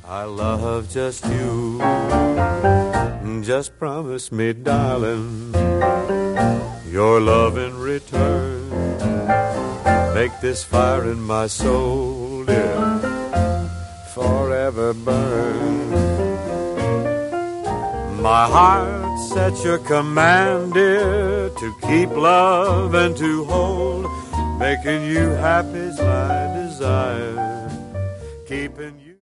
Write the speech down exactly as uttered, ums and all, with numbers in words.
I love just you. Just promise me, darling, your love in return. Make this fire in my soul, dear, forever burn. My heart's at your command, dear, to keep love and to hold. Making you happy's my desire. Keeping you